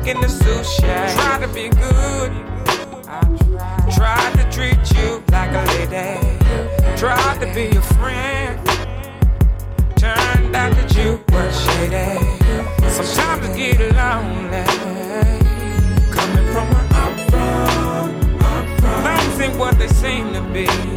in the sushi. Try to be good. I tried to treat you like a lady. Tried to be your friend. Turned out that you were shady. Sometimes I get lonely. Coming from where I'm from. Things ain't what they seem to be.